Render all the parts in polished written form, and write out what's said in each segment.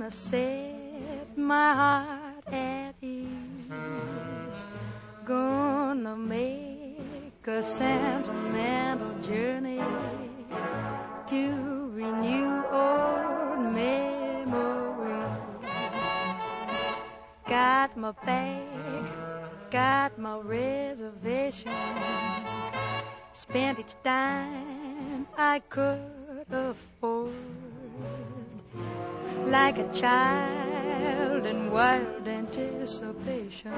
gonna set my heart at ease. Gonna make a sentimental journey to renew old memories. Got my bag, got my reservation. Spent each dime I could afford. Like a child in wild anticipation,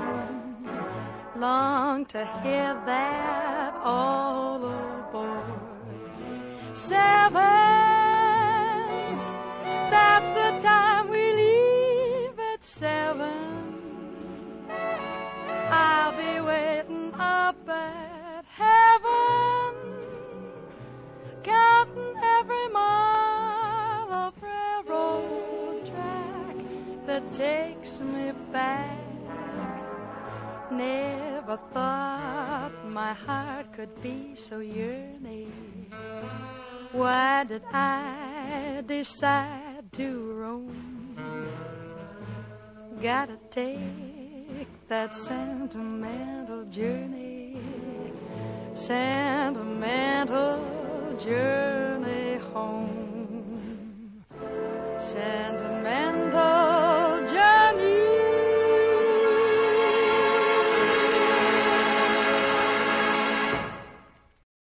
long to hear that all aboard. 7, that's the time we leave at 7. I'll be waiting up at heaven, counting every mile of railroad track that takes me back. Never thought my heart could be so yearning. Why did I decide to roam? Gotta take that sentimental journey, sentimental journey home, sentimental